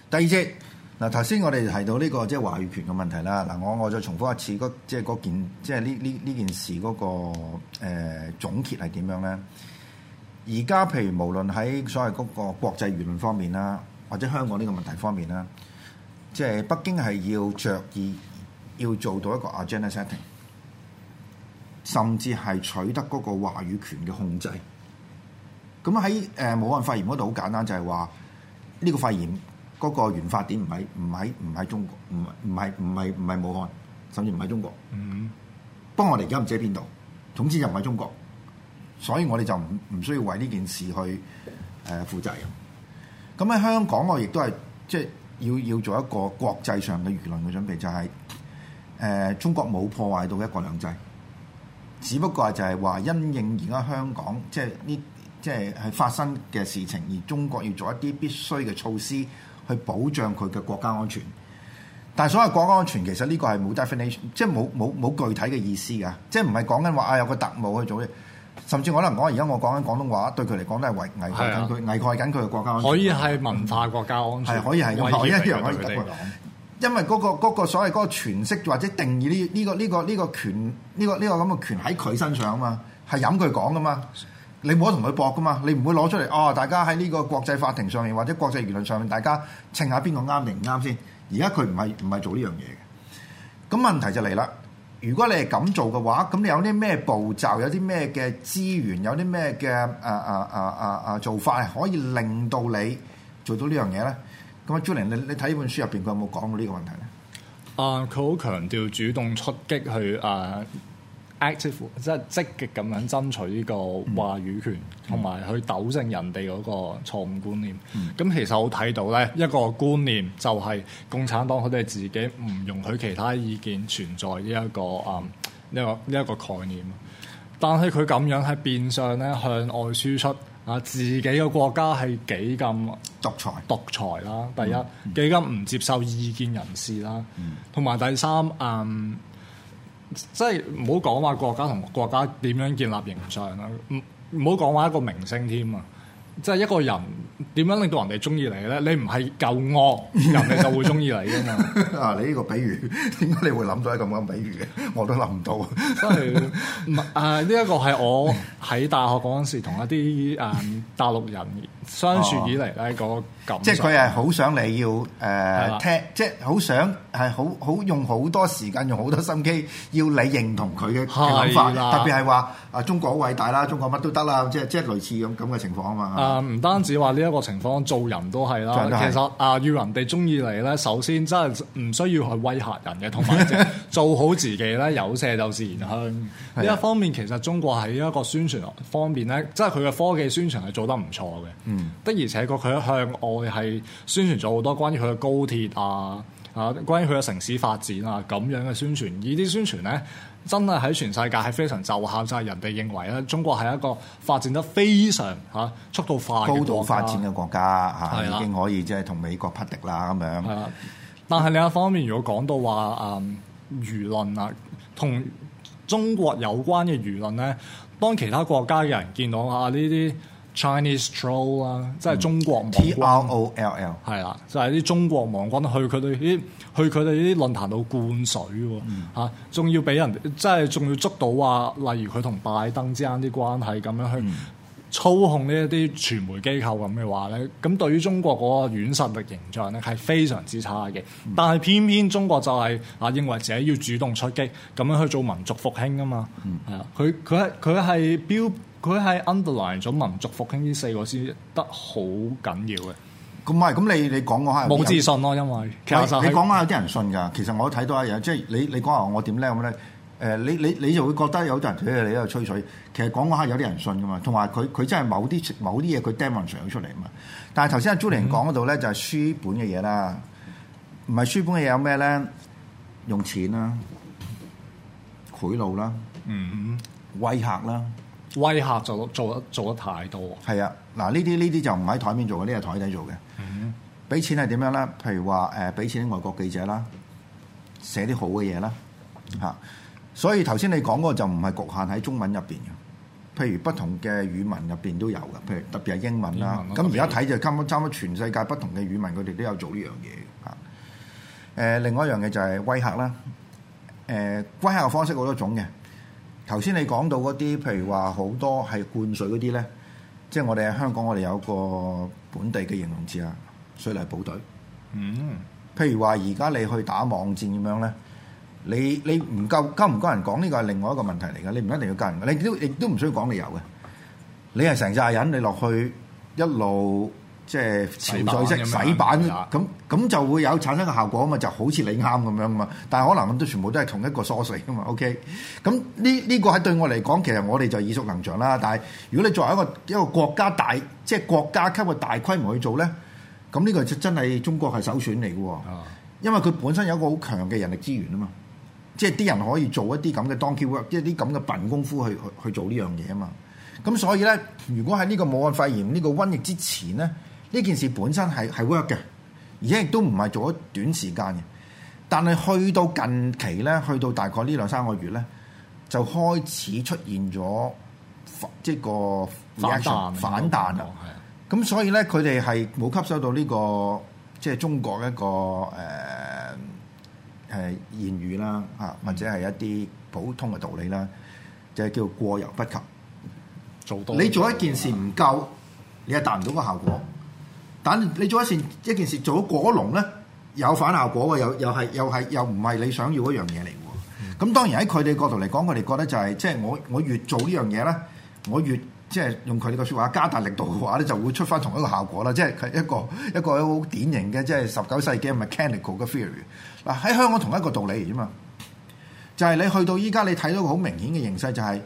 第二節嗱，頭先我哋提到呢個即係話語權嘅問題啦。嗱，我再重複一次即係嗰件即係呢件事嗰個總結係點樣咧？而家譬如無論喺所謂嗰個國際輿論方面啦，或者香港呢個問題方面啦，即係北京係要着意要做到一個 agenda setting， 甚至係取得嗰個話語權嘅控制。咁喺武漢肺炎嗰度好簡單，就係話呢個肺炎嗰個原發點唔喺中國，唔係武漢，甚至唔喺中國。不過我哋而家唔知喺邊度，總之就唔喺中國，所以我哋就唔需要為呢件事去負責任。咁喺香港我亦都係即係要做一個國際上嘅輿論嘅準備，就係中國冇破壞到一國兩制，只不過就係話因應而家香港即係發生嘅事情，而中國要做一啲必須嘅措施去保障佢嘅國家安全。但係所謂國家安全，其實呢個係冇 definition， 即係冇具體嘅意思㗎。即係唔係講緊話有個特務去做嘅，甚至可能講而家我講緊廣東話，對佢嚟講都係危害緊佢嘅國家安全。 可以係文化國家安全， 係可以係咁，一樣可以得。因為嗰個所謂嗰個詮釋或者定義呢個權呢個咁嘅權喺佢身上啊嘛，係飲佢講噶嘛。你唔好同佢搏噶嘛，你唔會攞出嚟大家喺呢個國際法庭上面或者國際輿論上面，大家稱下邊個啱定唔啱先。而家佢唔係做呢樣嘢嘅。咁問題就嚟啦，如果你係咁做嘅話，咁你有啲咩步驟，有啲咩嘅資源，有啲咩嘅做法係可以令到你做到呢樣嘢咧？咁啊，Julian，你睇呢本書入邊佢有冇講到呢個問題咧？ 佢好強調主動出擊去active 即係積極咁樣爭取呢個話語權，同埋去糾正人哋嗰個錯誤觀念。咁其實我睇到咧一個觀念就係共產黨佢哋自己唔容許其他意見存在呢一個概念。但係佢咁樣係變相咧向外輸出自己嘅國家係幾咁獨裁啦。第一，幾咁唔接受異見人士啦，同埋第三即係唔好講話國家同國家點樣建立形象啦，唔好講話一個明星添啊！即係一個人點樣令到人哋中意你咧？你唔係夠惡，人哋就會中意你㗎嘛！ 你呢個比喻點解你會諗到一咁比喻嘅？我都諗唔到。 即係呢一個係我喺大學嗰陣時同一啲大陸人相處以嚟咧個感受。即係佢係好想你要聽，即係好想係好用好多時間，用好多心機，要你認同佢嘅諗法。特別係話中國好偉大啦，中國乜都得啦，即係類似咁嘅情況啊嘛。 唔單止話呢一個情況，做人都係啦。其實要人哋中意你咧，首先真係唔需要去威嚇人嘅，同埋做好自己咧，有麝就自然香。呢一方面，其實中國喺一個宣傳方面咧，即係佢嘅科技宣傳係做得唔錯嘅。的而且確佢向外係宣傳咗好多關於佢嘅高鐵關於佢嘅城市發展咁樣嘅宣傳。而啲宣傳咧，真係喺全世界係非常奏效，就係人哋認為咧，中國係一個發展得非常速度快、 高度發展嘅國家已經可以即係同美國匹敵啦咁樣。 但係另一方面，如果講到話輿論同中國有關嘅輿論咧，當其他國家嘅人見到呢啲 Chinese troll 啦，即係中國網軍 TROLL 係啦，就係啲中國網軍去佢哋啲論壇度灌水喎，仲要俾人即係仲要捉到話，例如佢同拜登之間啲關係咁樣去操控呢一啲傳媒機構咁嘅話咧，咁對於中國嗰個軟實力形象咧係非常之差嘅。但係偏偏中國就係認為自己要主動出擊，咁樣去做民族復興啊嘛。佢係 underline 咗民族復興呢4個字得好緊要嘅。 咁你講下冇自信咯，因為其實你講下有啲人信㗎。其實我都睇到一樣，即係你講下我點叻咁咧？你就會覺得有啲人睇你喺度吹水。其實講下有啲人信㗎嘛，同埋佢真係某啲嘢佢 demonstrate 出嚟嘛。但係頭先阿 Julian 講嗰度咧就係書本嘅嘢啦，唔係書本嘅嘢有咩咧？用錢啦、賄賂啦、威嚇啦。 威嚇就做得太多。係啊，嗱呢啲就唔喺台面做嘅，呢係台底做嘅。俾錢係點樣咧？譬如話俾錢啲外國記者啦，寫啲好嘅嘢啦，所以頭先你講嗰個就唔係局限喺中文入邊嘅。 譬如不同嘅語文入邊都有嘅，譬如特別係英文啦。咁而家睇就差唔多全世界不同嘅語文，佢哋都有做呢樣嘢嚇。另外一樣嘢就係威嚇啦。威嚇嘅方式好多種嘅。頭先你講到嗰啲，譬如話好多係灌水嗰啲咧，即係我哋喺香港，我哋有個本地嘅形容詞啊，水泥部隊。譬如話而家你去打網戰咁樣咧。你唔夠人講呢個係另外一個問題嚟嘅，你唔一定要夠人，你亦都唔需要講理由嘅。你係成扎人，你落去一路即係潮水式洗版咁就會有產生嘅效果啊嘛，就好似你啱咁樣啊嘛。但係可能都全部都係同一個 source 㗎嘛。OK， 咁呢個係對我嚟講，其實我哋就耳熟能詳啦。但係如果你作為一個國家即係國家級嘅大規模去做咧，咁呢個真係中國係首選嚟嘅喎，因為佢本身有一個好強嘅人力資源啊嘛。即係啲人可以做一啲咁嘅 donkey work，即係啲咁嘅笨功夫去做呢樣嘢啊嘛。咁所以咧，如果喺呢個武漢肺炎呢個瘟疫之前咧，呢件事本身係 work 嘅，而且亦都唔係做咗短時間嘅。但係去到近期咧，去到大概呢2-3個月咧，就開始出現咗即係個反彈啦。咁所以咧，佢哋係冇吸收到呢個即係中國一個言語啦，或者係一啲普通嘅道理啦，就係叫過猶不及。你做一件事唔夠，你係達唔到個效果。但你做一件事做咗過龍咧，有反效果嘅，又唔係你想要嗰樣嘢嚟喎。咁當然喺佢哋角度嚟講，佢哋覺得就係即係我越做呢樣嘢咧，我越即係用佢哋嘅説話加大力度嘅話咧，就會出翻同一個效果啦。即係佢一個好典型嘅即係19世紀 mechanical 嘅 theory。嗱喺香港同一個道理嚟啫嘛，就係你去到依家你睇到個好明顯嘅形勢就係，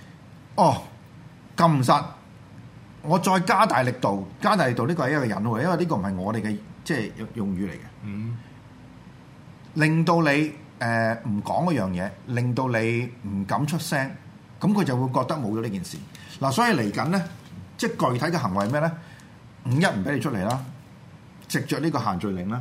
撳唔實，我再加大力度呢個係一個引號，因為呢個唔係我哋嘅即係用語嚟嘅，令到你唔講嗰樣嘢，令到你唔敢出聲，咁佢就會覺得冇咗呢件事。嗱，所以嚟緊咧，即係具體嘅行為係咩咧？5·1唔俾你出嚟啦，藉着呢個限聚令啦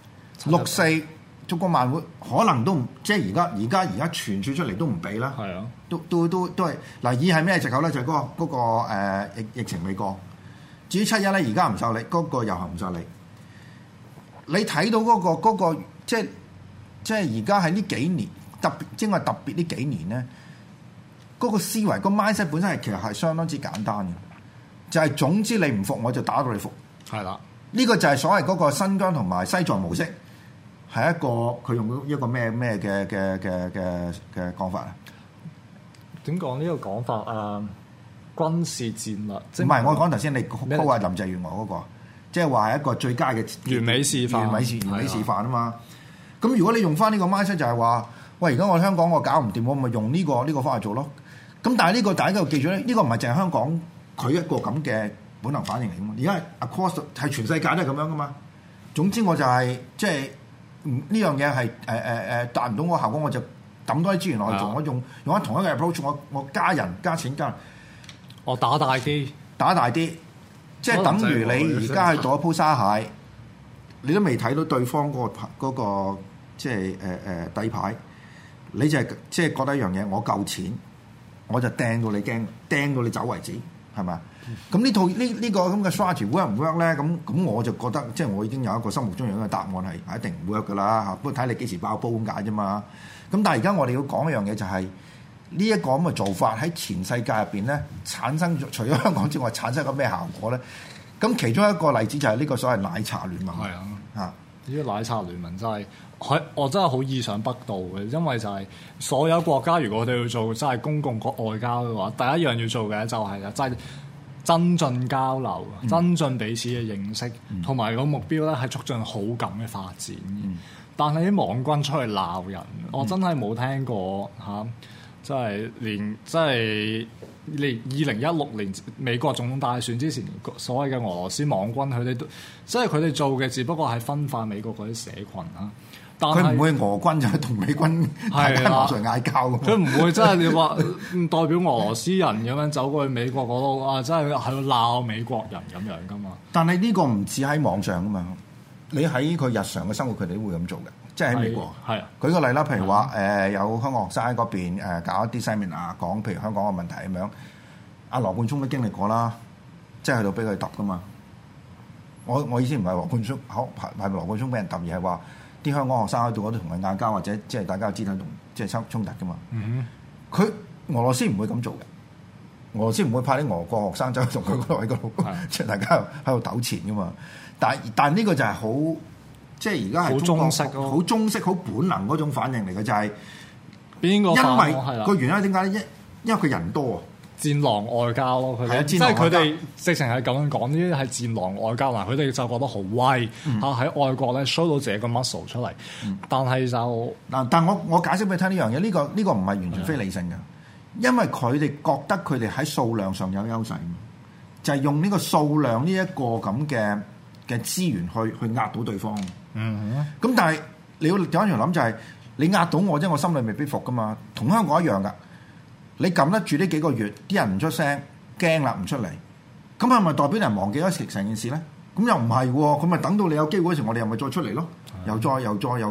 ，6·4燭光晚會可能都唔即係而家傳傳出嚟都唔俾啦，係啊，都係嗱，以係咩藉口咧？就係嗰個疫情未過。至於7·1咧，而家唔受理，嗰個遊行唔受理。你睇到嗰個即係而家喺呢幾年特別呢幾年咧，嗰個思維個 mindset 本身其實係相當之簡單嘅，就係總之你唔服我就打到你服，係啦。呢個就係所謂嗰個新疆同埋西藏模式。係一個佢用咗一個咩嘅講法啊？ 點講呢個講法啊？軍事戰略唔係我講頭先，你講係林鄭月娥嗰個，即係話係一個最佳嘅完美示範， 完美示範啊嘛。咁如果你用翻呢個 mindset 就係話，喂，而家我香港我搞唔掂，我咪用呢個方法做咯。咁但係呢個大家要記住咧，呢個唔係淨係香港佢一個咁嘅本能反應嚟噶嘛。而家係 across 係全世界都係咁樣噶嘛。總之我就係即係。呢樣嘢係達唔到我效果，我就抌多啲資源落去做。我用翻同一個 approach， 我加人加錢加， 我打大啲， 即係等於你而家去做一鋪沙蟹，你都未睇到對方嗰個即係底牌，你就係即係覺得一樣嘢，我夠錢，我就掟到你驚，掟到你走為止，係咪？咁呢套呢個咁嘅 strategy work 唔 work 咧？咁我就覺得即係我已經有一個心目中有一個答案係一定唔 work 噶啦嚇。不過睇你幾時爆煲咁解啫嘛。咁但係而家我哋要講一樣嘢就係呢一個咁嘅做法喺全世界入邊咧產生咗，除咗香港之外產生咗咩效果咧？咁其中一個例子就係呢個所謂奶茶聯盟。係啊，嚇呢個奶茶聯盟真係我真係好意想不到嘅，因為就係所有國家如果我哋要做真係公共外交嘅話，第一樣要做嘅就係真係增進交流，增進彼此嘅認識，同埋個目標咧係促進好感嘅發展。但係啲網軍出去鬧人，我真係冇聽過嚇，即係連2016年美國總統大選之前，所謂嘅俄羅斯網軍佢哋都即係佢哋做嘅，只不過係分化美國嗰啲社群啊。 佢唔會俄軍就同美軍大家網上嗌交， 佢唔會真係你話代表俄羅斯人咁樣走過去美國嗰度啊，真係喺度鬧美國人咁樣噶嘛？ 但係呢個唔止喺網上噶嘛，你喺佢日常嘅生活，佢哋都會咁做嘅，即係喺美國。係舉個例啦，譬如話有香港學生喺嗰邊搞一啲 seminar 講，譬如香港嘅問題咁樣。 阿羅冠聰都經歷過啦，即係去到俾佢揼噶嘛。我意思唔係羅冠聰，係咪羅冠聰俾人揼，而係話啲香港學生喺度嗰度同佢嗌交，或者即係大家有肢體即係衝突噶嘛。佢俄羅斯唔會咁做嘅，俄羅斯唔會派啲俄國學生走去同佢嗰度喺度，即係大家喺度糾纏噶嘛。但呢個就係好，即係而家係好中式、好本能嗰種反應嚟嘅，就係邊個？因為個原因點解咧？因為佢人多啊，戰狼外交咯，佢哋即係佢哋直情係咁樣講，呢啲係戰狼外交嗱，佢哋就覺得好威嚇喺外國咧 show 到自己個 muscle 出嚟，但係就但我解釋俾你聽呢樣嘢，呢個唔係完全非理性嘅，因為佢哋覺得佢哋喺數量上有優勢，就係用呢個數量呢一個咁嘅資源去壓到對方。咁但係你要有一樣諗就係你壓到我啫，我心裏未必服噶嘛，同香港一樣噶。你撳得住呢幾個月，啲人唔出聲，驚啦唔出嚟，咁係咪代表人忘記咗成件事咧？咁又唔係喎，咁咪等到你有機會嗰時，我哋又咪再出嚟咯，又再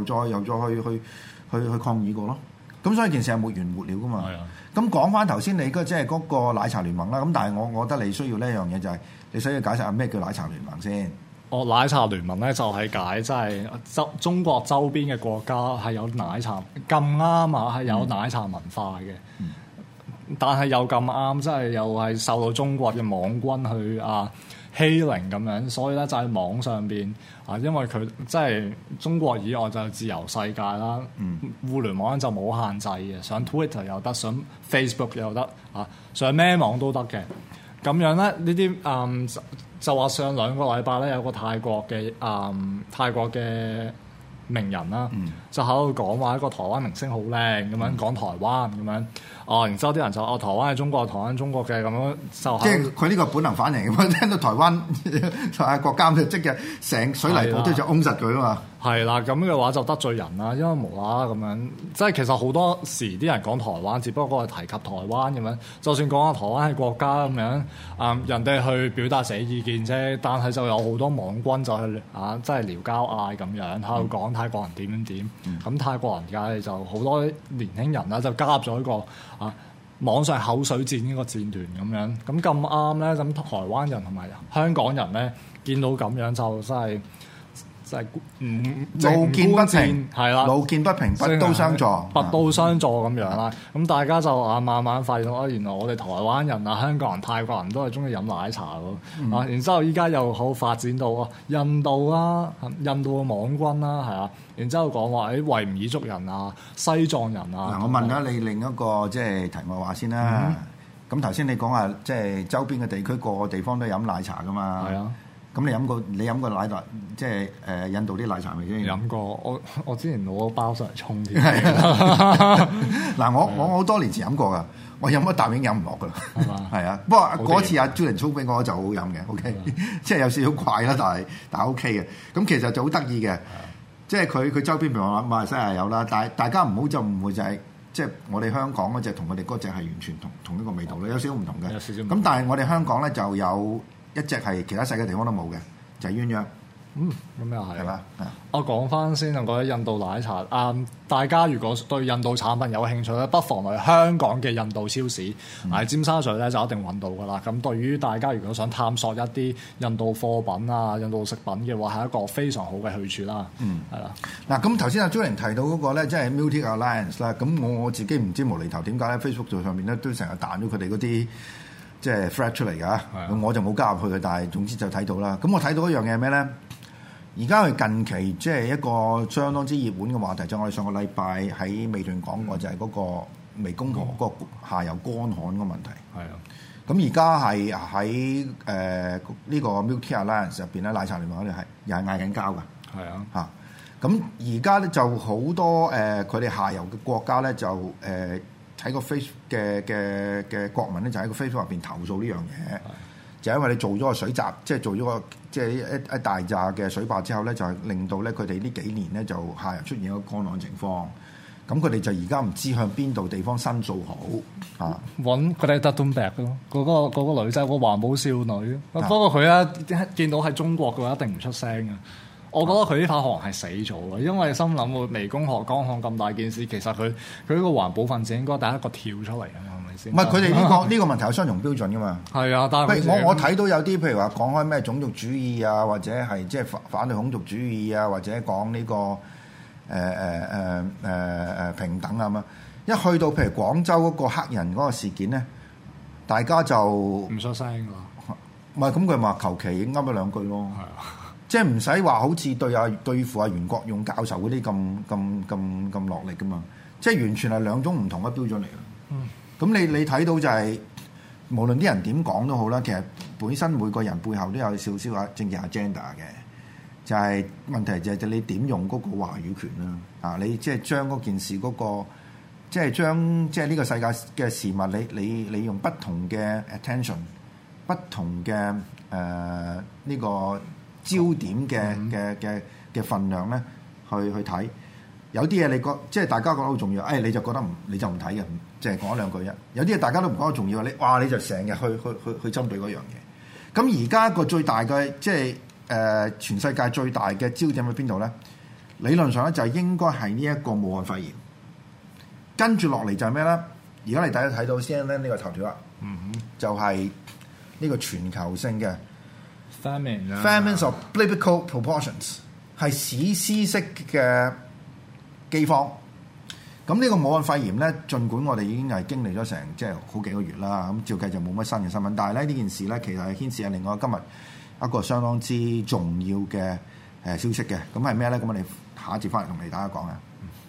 去抗議過咯。咁所以件事係沒完沒了噶嘛。咁講翻頭先你即係嗰個奶茶聯盟啦。咁但係我覺得你需要呢一樣嘢就係你需要解釋下咩叫奶茶聯盟先。奶茶聯盟咧就係解即係中國周邊嘅國家係有奶茶咁啱啊，係有奶茶文化嘅。但係又咁啱，即係又係受到中國嘅網軍去欺凌咁樣，所以咧就喺網上邊因為佢即係中國以外就自由世界啦，互聯網就冇限制嘅，上 Twitter 又得，上 Facebook 又得上咩網都得嘅。咁樣咧呢啲就話上2個禮拜咧有個泰國嘅名人啦，就喺度講話一個台灣明星好靚咁樣講台灣咁樣，然之後啲人就台灣係中國，台灣中國嘅咁樣就即係佢呢個本能反應咁樣，聽到台灣國家就即係成水泥堡都就擁實佢啊嘛。係啦，咁嘅話就得罪人啦，因為無啦啦咁樣，即係其實好多時啲人講台灣，只不過係提及台灣咁樣，就算講下台灣係國家咁樣，人哋去表達自己意見啫，但係就有好多網軍就去即係撩交嗌咁樣喺度講泰國人點點點，咁泰國人而家就好多年輕人啦，就加入咗一個網上口水戰呢個戰團咁樣，咁啱咧，咁台灣人同埋香港人咧見到咁樣就真係。路見不平係啦，路見不平拔刀相助，拔刀相助咁樣啦。咁大家就慢慢發現原來我哋台灣人香港人、泰國人都係中意飲奶茶咯。然之後依家又好發展到印度啦，印度嘅網軍啦，係啊。然之後講話維吾爾族人西藏人嗱，我問下你另一個即係題外話先啦。咁頭先你講話即係周邊嘅地區個個地方都飲奶茶噶嘛？係啊。咁你飲過奶茶，即係印度啲奶茶未先？飲過，我之前攞個包上嚟沖添。嗱，我好多年前飲過噶，我飲一啖已經飲唔落噶啦。係嘛？係啊，不過嗰次阿 Julian 沖俾我就好飲嘅。OK，即係有少少怪啦，但係 OK 嘅。咁其實就好得意嘅，即係佢周邊譬如話馬來西亞有啦，但係大家唔好就誤會就係即係我哋香港嗰隻同佢哋嗰隻係完全同一個味道咧，有少少唔同嘅。有少少。咁但係我哋香港咧就有一隻係其他世界地方都冇嘅，就係鴛鴦。咁又係嘛？我講翻先，我覺得印度奶茶大家如果對印度產品有興趣咧，不妨嚟香港嘅印度超市，喺尖沙咀咧就一定揾到噶啦。咁對於大家如果想探索一啲印度貨品印度食品嘅話，係一個非常好嘅去處啦。係啦。嗱，咁頭先阿 Julian 提到嗰個咧，即係 Multi Alliance 啦。咁我自己唔知無厘頭點解咧 Facebook 上面咧都成日彈咗佢哋嗰啲即係 thread 出嚟㗎。咁我就冇加入去嘅，但係總之就睇到啦。咁我睇到一樣嘢係咩咧？而家佢近期即係一個相當之熱門嘅話題，就我哋上個禮拜喺美團講過，就係嗰個湄公河嗰個下游乾旱嗰個問題。係啊，咁而家係喺呢個 Multi Alliance 入邊咧，奶茶聯盟嗰度又係嗌緊交㗎。係啊，嚇！咁而家咧就好多佢哋下游嘅國家咧就喺個 Facebook 嘅國民咧就喺個 Facebook 入邊投訴呢樣嘢。就因為你做咗個水閘，即係做咗個即係一大紮嘅水壩之後咧，就係令到咧佢哋呢幾年咧就下游出現一個乾旱情況。咁佢哋就而家唔知向邊度地方申訴好啊？揾佢哋 Thunberg 咯，嗰個女仔個環保少女。不過佢咧見到喺中國嘅話，一定唔出聲嘅。我覺得佢呢塊可能係死咗嘅，因為心諗個湄公河乾旱咁大件事，其實佢呢個環保分子應該第一個跳出嚟嘅。 先。 唔係佢哋呢個問題有雙重標準噶嘛？ 係啊，但係我睇到有啲譬如話講開咩種族主義啊，或者係即係反對種族主義啊，或者講呢個平等啊嘛。一去到譬如廣州嗰個黑人嗰個事件咧，大家就唔出聲㗎。 唔係咁佢話求其噏咗兩句咯。係啊。即係唔使話好似對付阿袁國勇教授嗰啲咁落力噶嘛，即係完全係兩種唔同嘅標準嚟嘅。咁你睇到就係無論啲人點講都好啦，其實本身每個人背後都有少少政治 agenda 嘅，就係問題就係你點用嗰個話語權啦。啊，你即係將嗰件事嗰個即係將即係呢個世界嘅事物，你用不同嘅 attention、不同嘅呢個焦點嘅份量咧，去睇有啲嘢你覺即係大家覺得好重要，你就覺得你就唔睇嘅，淨係講一兩句啫。有啲嘢大家都唔覺得重要，你就成日去針對嗰樣嘢。咁而家個最大嘅即係全世界最大嘅焦點喺邊度咧？理論上咧就係應該係呢一個武漢肺炎，跟住落嚟就係咩咧？而家你大家睇到 CNN 呢個頭條啦，就係呢個全球性嘅。Famines of biblical proportions 係史詩式嘅饑荒。咁呢個武漢肺炎咧，儘管我哋已經係經歷咗成即係好幾個月啦，咁照計就冇乜新嘅新聞。但係咧呢件事咧，其實係牽涉係另外今日一個相當之重要嘅消息嘅。咁係咩咧？咁我哋下一節翻嚟同大家講啊。